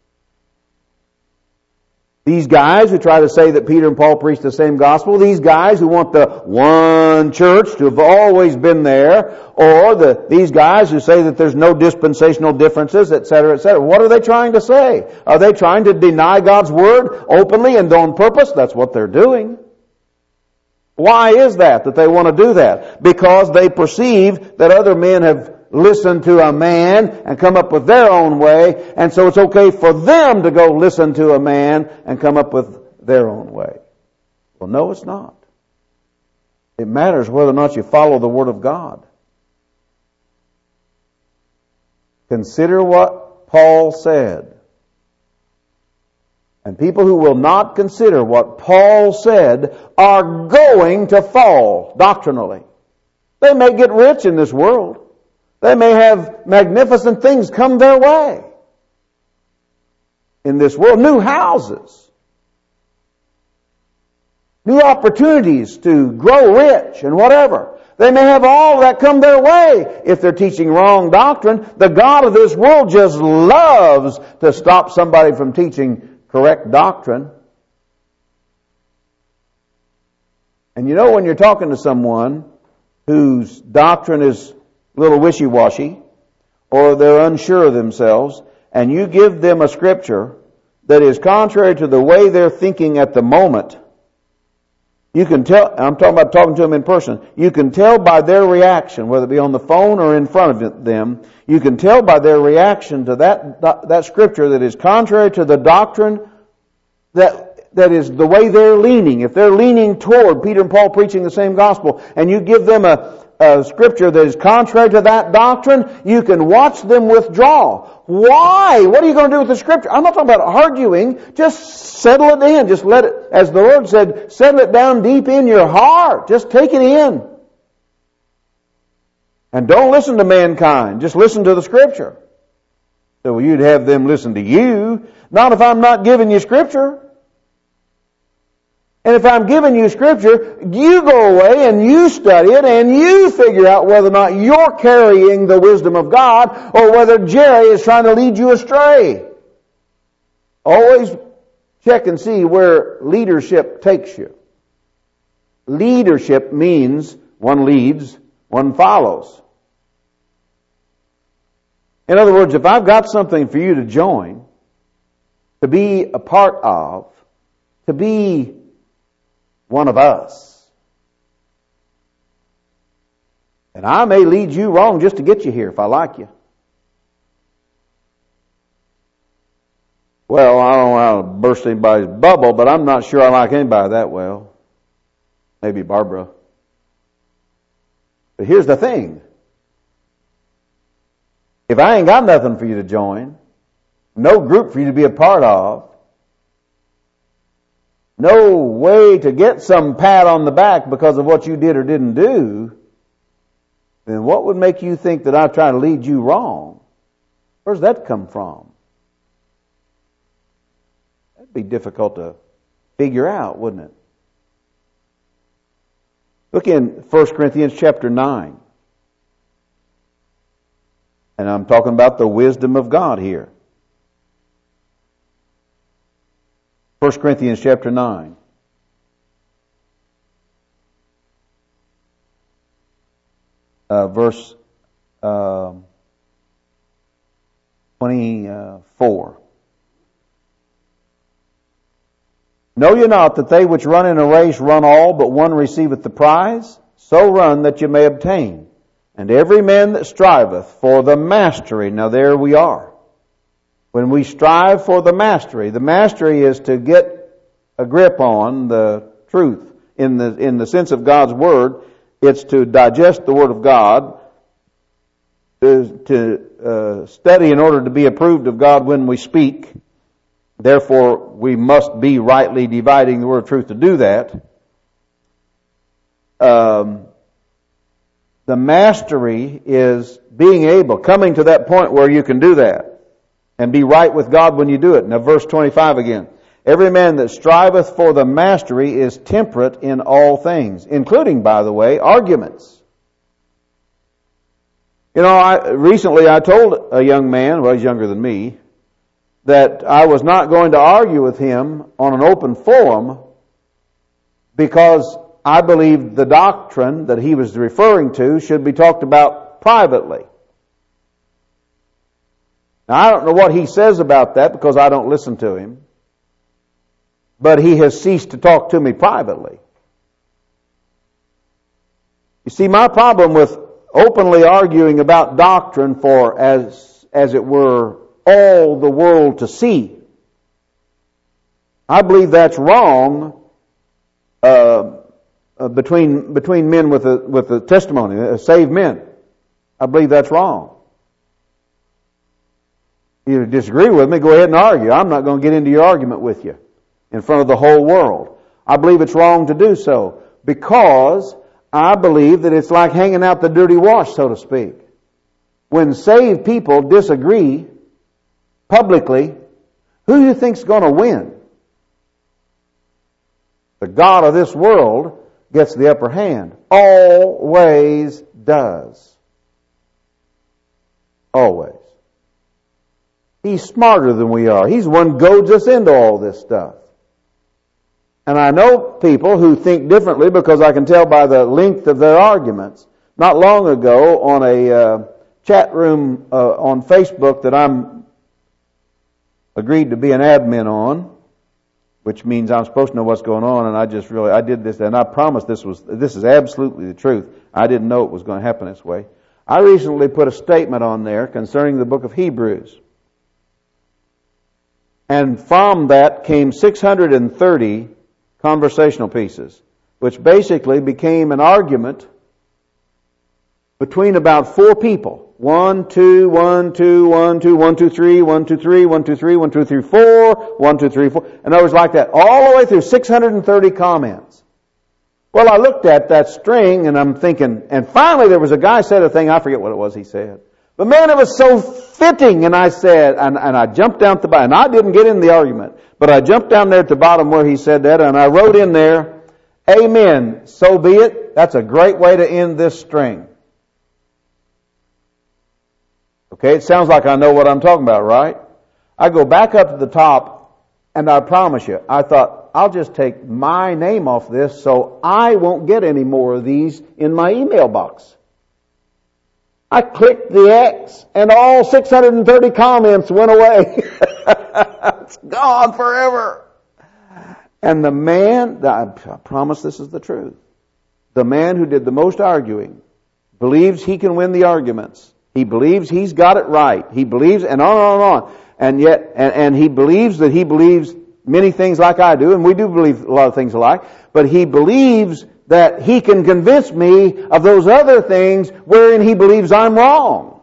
These guys who try to say that Peter and Paul preached the same gospel, these guys who want the one church to have always been there, or these guys who say that there's no dispensational differences, etc., etc. What are they trying to say? Are they trying to deny God's Word openly and on purpose? That's what they're doing. Why is that they want to do that? Because they perceive that other men have listen to a man and come up with their own way, and so it's okay for them to go listen to a man and come up with their own way. Well, no, it's not. It matters whether or not you follow the Word of God. Consider what Paul said. And people who will not consider what Paul said are going to fall doctrinally. They may get rich in this world. They may have magnificent things come their way in this world. New houses. New opportunities to grow rich and whatever. They may have all that come their way if they're teaching wrong doctrine. The God of this world just loves to stop somebody from teaching correct doctrine. And you know when you're talking to someone whose doctrine is a little wishy-washy, or they're unsure of themselves, and you give them a scripture that is contrary to the way they're thinking at the moment, you can tell, I'm talking about talking to them in person, you can tell by their reaction, whether it be on the phone or in front of them, you can tell by their reaction to that scripture that is contrary to the doctrine that is the way they're leaning. If they're leaning toward Peter and Paul preaching the same gospel, and you give them a scripture that is contrary to that doctrine, you can watch them withdraw. Why? What are you going to do with the scripture? I'm not talking about arguing. Just settle it in. Just let it, as the Lord said, settle it down deep in your heart. Just take it in. And don't listen to mankind. Just listen to the scripture. So you'd have them listen to you. Not if I'm not giving you scripture. And if I'm giving you scripture, you go away and you study it and you figure out whether or not you're carrying the wisdom of God or whether Jerry is trying to lead you astray. Always check and see where leadership takes you. leadership means one leads, one follows. In other words, if I've got something for you to join, to be a part of, to be one of us, and I may lead you wrong just to get you here if I like you. Well, I don't want to burst anybody's bubble, but I'm not sure I like anybody that well. Maybe Barbara. But here's the thing. If I ain't got nothing for you to join, no group for you to be a part of, no way to get some pat on the back because of what you did or didn't do, then what would make you think that I'm trying to lead you wrong? Where's that come from? That'd be difficult to figure out, wouldn't it? Look in 1 Corinthians chapter 9. And I'm talking about the wisdom of God here. 1 Corinthians chapter 9. Verse 24. Know ye not that they which run in a race run all, but one receiveth the prize? So run that ye may obtain. And every man that striveth for the mastery, now there we are. When we strive for the mastery is to get a grip on the truth in the sense of God's Word. It's to digest the Word of God, to study in order to be approved of God when we speak. Therefore, we must be rightly dividing the word of truth to do that. The mastery is being able, coming to that point where you can do that and be right with God when you do it. Now, verse 25 again. Every man that striveth for the mastery is temperate in all things, including, by the way, arguments. You know, recently I told a young man, well, he's younger than me, that I was not going to argue with him on an open forum because I believed the doctrine that he was referring to should be talked about privately. Now, I don't know what he says about that because I don't listen to him, but he has ceased to talk to me privately. You see, my problem with openly arguing about doctrine for, as it were, all the world to see, I believe that's wrong between men with a testimony, saved men. I believe that's wrong. You disagree with me, go ahead and argue. I'm not going to get into your argument with you in front of the whole world. I believe it's wrong to do so because I believe that it's like hanging out the dirty wash, so to speak. When saved people disagree publicly, who do you think's going to win? The God of this world gets the upper hand. Always does. Always. He's smarter than we are. He's the one who goads us into all this stuff. And I know people who think differently because I can tell by the length of their arguments. Not long ago on a chat room on Facebook that I'm agreed to be an admin on, which means I'm supposed to know what's going on, and I did this, and I promised this is absolutely the truth. I didn't know it was going to happen this way. I recently put a statement on there concerning the book of Hebrews. And from that came 630 conversational pieces, which basically became an argument between about four people. 1, 2, 1, 2, 1, 2, 1, 2, 3, 1, 2, 3, 1, 2, 3, 1, 2, 3, 4, 1, 2, 3, 4. And it was like that all the way through 630 comments. Well, I looked at that string and I'm thinking, and finally there was a guy said a thing, I forget what it was he said. But man, it was so fitting, and I said, and I jumped down at the bottom, and I didn't get in the argument, but I jumped down there at the bottom where he said that, and I wrote in there, amen, so be it. That's a great way to end this string. Okay, it sounds like I know what I'm talking about, right? I go back up to the top, and I promise you, I thought, I'll just take my name off this so I won't get any more of these in my email box. I clicked the X and all 630 comments went away. It's gone forever. And the man, I promise this is the truth, the man who did the most arguing believes he can win the arguments. He believes he's got it right. He believes, and on and on. And yet, and he believes that he believes many things like I do, and we do believe a lot of things alike, but he believes that he can convince me of those other things wherein he believes I'm wrong.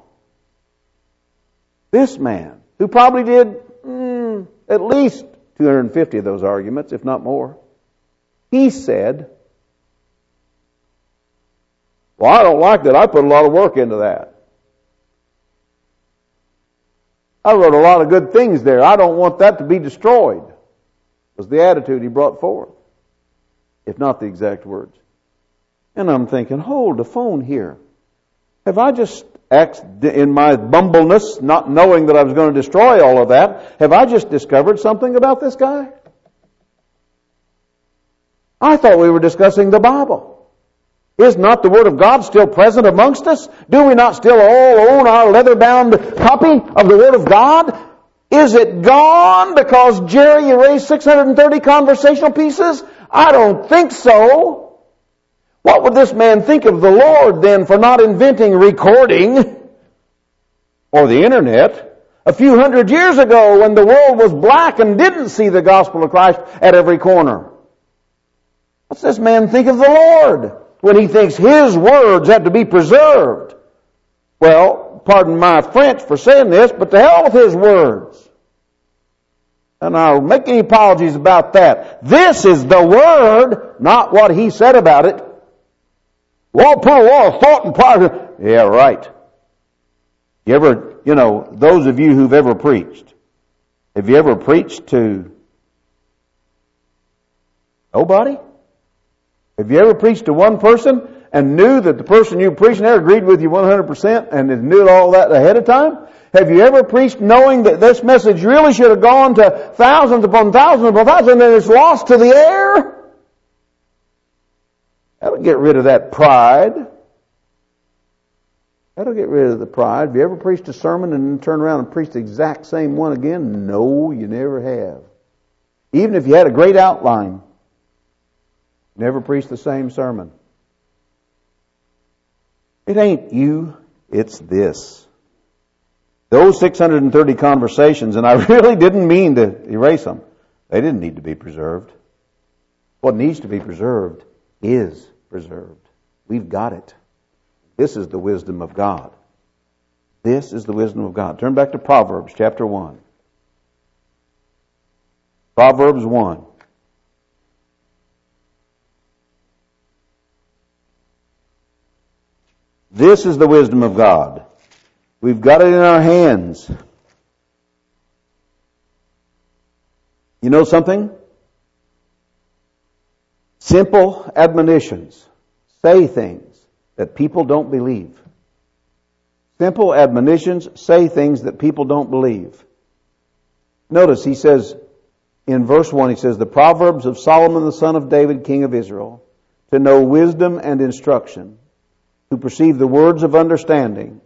This man, who probably did at least 250 of those arguments, if not more, he said, well, I don't like that. I put a lot of work into that. I wrote a lot of good things there. I don't want that to be destroyed, was the attitude he brought forth, if not the exact words. And I'm thinking, hold the phone here. Have I just, in my bumbleness, not knowing that I was going to destroy all of that, have I just discovered something about this guy? I thought we were discussing the Bible. Is not the Word of God still present amongst us? Do we not still all own our leather-bound copy of the Word of God? Is it gone because Jerry erased 630 conversational pieces? I don't think so. What would this man think of the Lord then for not inventing recording or the internet a few hundred years ago when the world was black and didn't see the gospel of Christ at every corner? What's this man think of the Lord when he thinks his words have to be preserved? Well, pardon my French for saying this, but to hell with his words. And I'll make any apologies about that. This is the Word, not what he said about it. Well, put a lot of thought and pride. Yeah, right. You ever, those of you who've ever preached, have you ever preached to nobody? Have you ever preached to one person and knew that the person you were preaching there agreed with you 100% and knew all that ahead of time? Have you ever preached knowing that this message really should have gone to thousands upon thousands upon thousands and then it's lost to the air? That'll get rid of that pride. That'll get rid of the pride. Have you ever preached a sermon and then turned around and preached the exact same one again? No, you never have. Even if you had a great outline, never preached the same sermon. It ain't you, it's this. Those 630 conversations, and I really didn't mean to erase them. They didn't need to be preserved. What needs to be preserved is preserved. We've got it. This is the wisdom of God. This is the wisdom of God. Turn back to Proverbs chapter 1. Proverbs 1. This is the wisdom of God. We've got it in our hands. You know something? Simple admonitions say things that people don't believe. Simple admonitions say things that people don't believe. Notice he says, in verse 1, he says, the Proverbs of Solomon the son of David, king of Israel, to know wisdom and instruction, to perceive the words of understanding,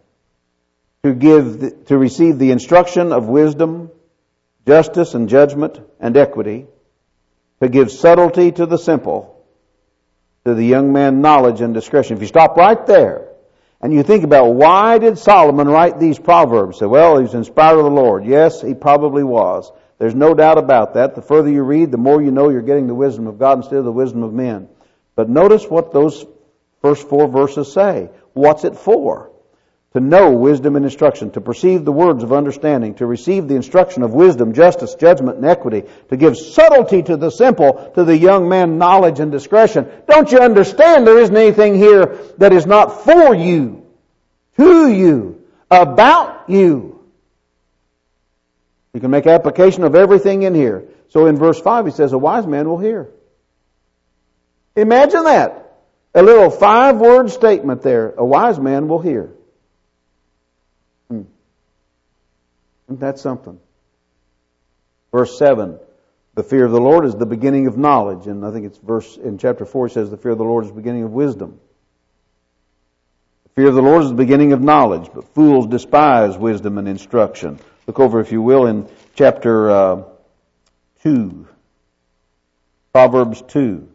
to receive the instruction of wisdom, justice and judgment and equity, to give subtlety to the simple, to the young man knowledge and discretion. If you stop right there and you think about why did Solomon write these proverbs? Say, well, he was inspired of the Lord. Yes, he probably was. There's no doubt about that. The further you read, the more you know you're getting the wisdom of God instead of the wisdom of men. But notice what those first 4 verses say. What's it for? To know wisdom and instruction, to perceive the words of understanding, to receive the instruction of wisdom, justice, judgment, and equity, to give subtlety to the simple, to the young man knowledge and discretion. Don't you understand there isn't anything here that is not for you, to you, about you? You can make application of everything in here. So in verse 5 he says, a wise man will hear. Imagine that. A little 5-word statement there. A wise man will hear. Isn't that something? Verse 7. The fear of the Lord is the beginning of knowledge. And I think it's in chapter 4 it says the fear of the Lord is the beginning of wisdom. The fear of the Lord is the beginning of knowledge, but fools despise wisdom and instruction. Look over, if you will, in chapter 2. Proverbs 2.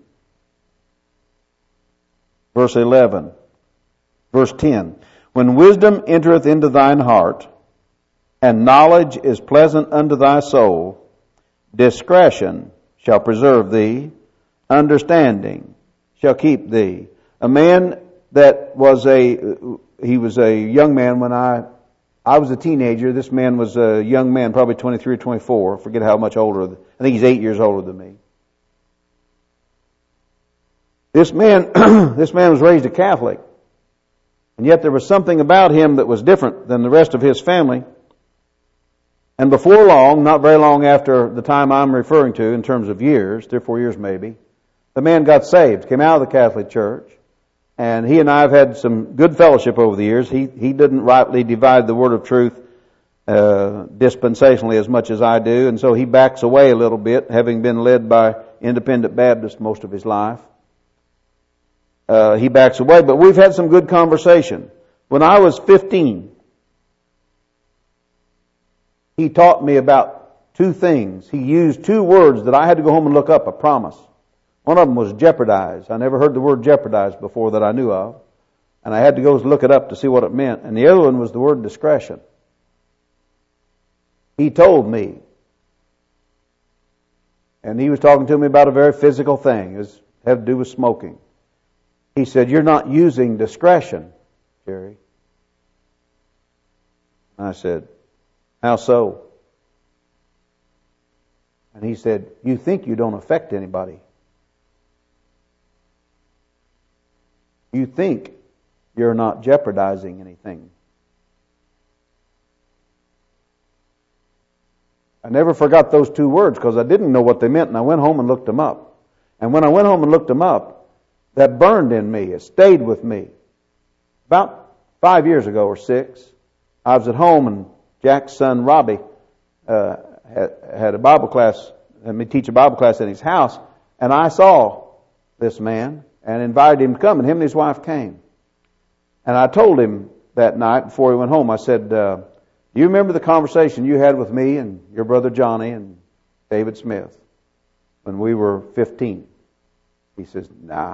Verse 11. Verse 10. When wisdom entereth into thine heart, and knowledge is pleasant unto thy soul, discretion shall preserve thee, understanding shall keep thee. A man that was he was a young man when I was a teenager. This man was a young man, probably 23 or 24. I forget how much older. I think he's 8 years older than me. This man was raised a Catholic. And yet there was something about him that was different than the rest of his family. And before long, not very long after the time I'm referring to in terms of years, 3 or 4 years maybe, the man got saved, came out of the Catholic Church, and he and I have had some good fellowship over the years. He didn't rightly divide the word of truth dispensationally as much as I do, and so he backs away a little bit, having been led by independent Baptists most of his life. He backs away, but we've had some good conversation. When I was 15, he taught me about 2 things. He used 2 words that I had to go home and look up, I promise. One of them was jeopardize. I never heard the word jeopardize before that I knew of. And I had to go look it up to see what it meant. And the other one was the word discretion. He told me, and he was talking to me about a very physical thing. It had to do with smoking. He said, "You're not using discretion, Jerry." And I said, "How so?" And he said, "You think you don't affect anybody. You think you're not jeopardizing anything." I never forgot those 2 words because I didn't know what they meant, and I went home and looked them up. And when I went home and looked them up, that burned in me. It stayed with me. About 5 years ago or 6, I was at home and Jack's son Robbie had a Bible class, let me teach a Bible class in his house, and I saw this man and invited him to come, and him and his wife came. And I told him that night before he went home, I said, "Do you remember the conversation you had with me and your brother Johnny and David Smith when we were 15? He says, "Nah."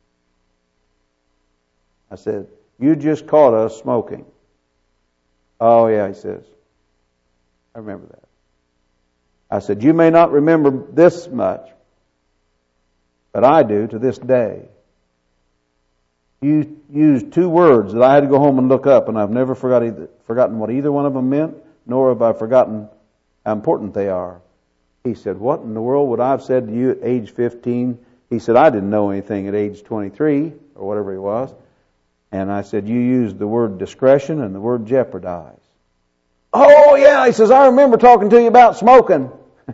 I said, "You just caught us smoking." "Oh yeah," he says. "I remember that." I said, "You may not remember this much, but I do to this day. You used 2 words that I had to go home and look up, and I've never forgotten what either one of them meant, nor have I forgotten how important they are." He said, "What in the world would I have said to you at age 15? He said, "I didn't know anything at age 23, or whatever he was." And I said, "You used the word discretion and the word jeopardize." "Oh yeah," he says, "I remember talking to you about smoking."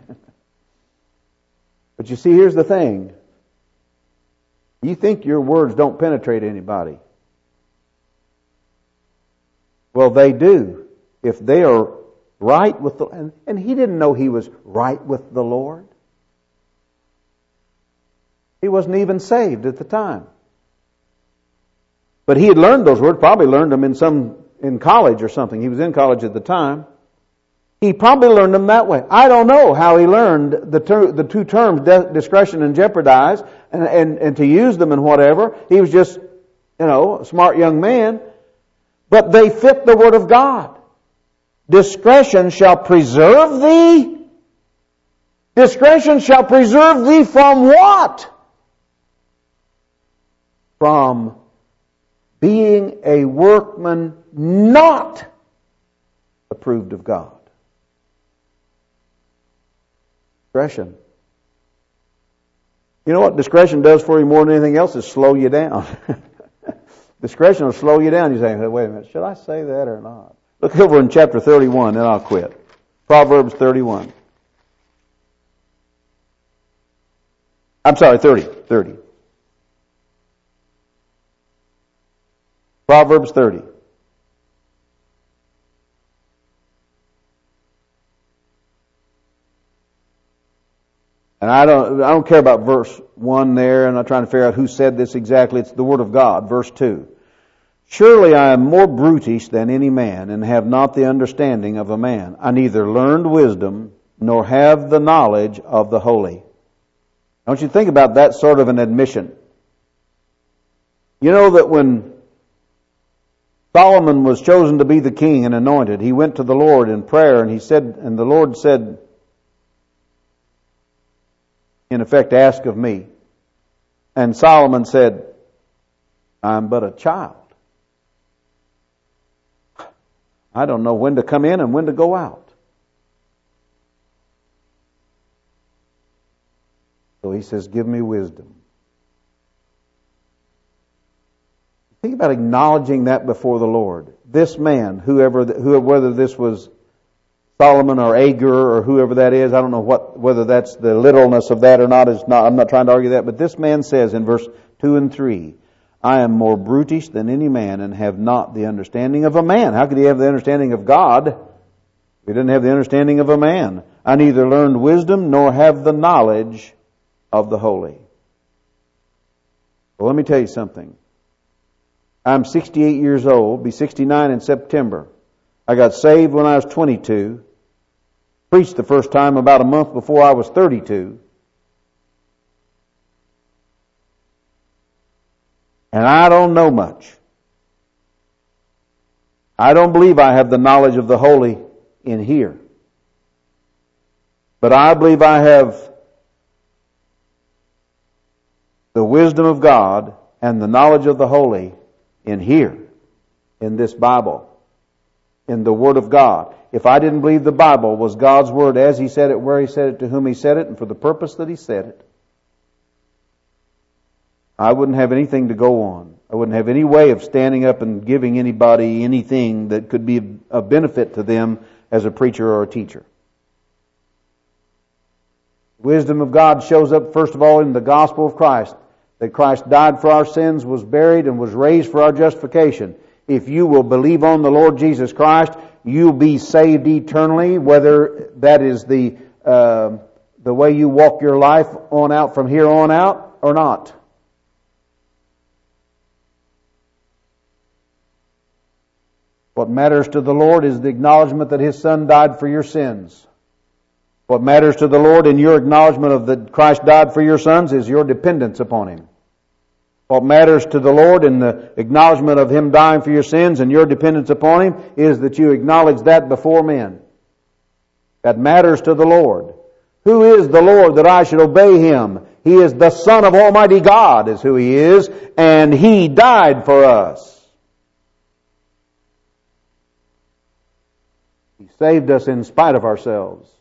But you see, here's the thing. You think your words don't penetrate anybody. Well, they do. If they are right with the... And he didn't know he was right with the Lord. He wasn't even saved at the time. But he had learned those words, probably learned them in college or something. He was in college at the time. He probably learned them that way. I don't know how he learned the 2 terms, discretion and jeopardize, and to use them and whatever. He was just, a smart young man. But they fit the Word of God. Discretion shall preserve thee. Discretion shall preserve thee from what? From being a workman not approved of God. Discretion. You know what discretion does for you more than anything else is slow you down. Discretion will slow you down. You say, "Wait a minute, should I say that or not?" Look over in chapter 31, then I'll quit. Proverbs 31. I'm sorry, 30. Proverbs 30. And I don't care about verse 1 there, and I'm trying to figure out who said this exactly. It's the Word of God, verse 2. Surely I am more brutish than any man, and have not the understanding of a man. I neither learned wisdom, nor have the knowledge of the holy. I want you to think about that sort of an admission. You know that when Solomon was chosen to be the king and anointed, he went to the Lord in prayer, and the Lord said, in effect, ask of me. And Solomon said, I'm but a child. I don't know when to come in and when to go out. So he says, give me wisdom. Think about acknowledging that before the Lord. This man, whether this was Solomon or Agur or whoever that is, I don't know whether that's the literalness of that or not. I'm not trying to argue that. But this man says in verse 2 and 3, I am more brutish than any man and have not the understanding of a man. How could he have the understanding of God if he didn't have the understanding of a man? I neither learned wisdom nor have the knowledge of the holy. Well, let me tell you something. I'm 68 years old, be 69 in September. I got saved when I was 22. Preached the first time about a month before I was 32. And I don't know much. I don't believe I have the knowledge of the holy in here. But I believe I have the wisdom of God and the knowledge of the holy in here, in this Bible, in the Word of God. If I didn't believe the Bible was God's Word as He said it, where He said it, to whom He said it, and for the purpose that He said it, I wouldn't have anything to go on. I wouldn't have any way of standing up and giving anybody anything that could be of benefit to them as a preacher or a teacher. Wisdom of God shows up, first of all, in the gospel of Christ. That Christ died for our sins, was buried, and was raised for our justification. If you will believe on the Lord Jesus Christ, you'll be saved eternally, whether that is the way you walk your life on out from here on out or not. What matters to the Lord is the acknowledgement that His Son died for your sins. What matters to the Lord in your acknowledgement of that Christ died for your sins is your dependence upon Him. What matters to the Lord in the acknowledgement of Him dying for your sins and your dependence upon Him is that you acknowledge that before men. That matters to the Lord. Who is the Lord that I should obey Him? He is the Son of Almighty God is who He is, and He died for us. He saved us in spite of ourselves.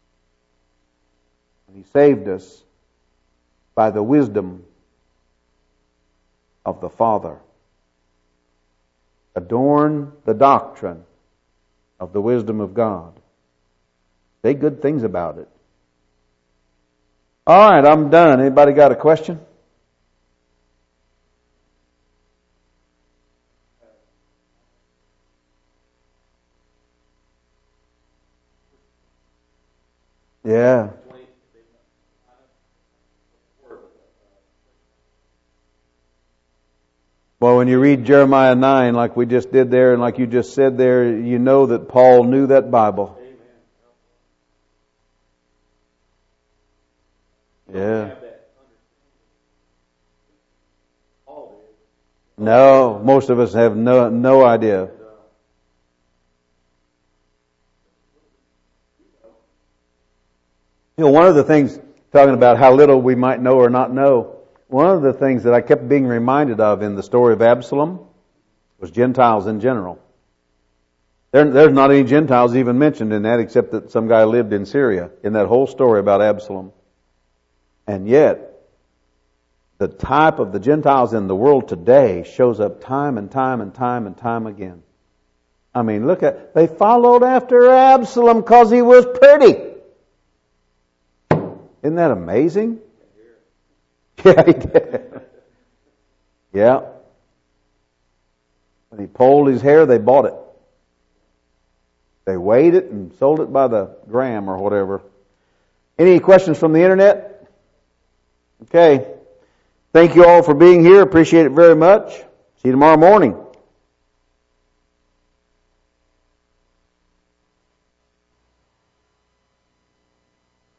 He saved us by the wisdom of the Father. Adorn the doctrine of the wisdom of God. Say good things about it. All right, I'm done. Anybody got a question? Yeah. Well, when you read Jeremiah 9, like we just did there, and like you just said there, you know that Paul knew that Bible. Yeah. No, most of us have no idea. You know, one of the things, talking about how little we might know or not know, one of the things that I kept being reminded of in the story of Absalom was Gentiles in general. There's not any Gentiles even mentioned in that except that some guy lived in Syria in that whole story about Absalom. And yet, the type of the Gentiles in the world today shows up time and time and time and time again. I mean, they followed after Absalom because he was pretty. Isn't that amazing? Yeah, he did. Yeah. When he pulled his hair, they bought it. They weighed it and sold it by the gram or whatever. Any questions from the internet? Okay. Thank you all for being here. Appreciate it very much. See you tomorrow morning.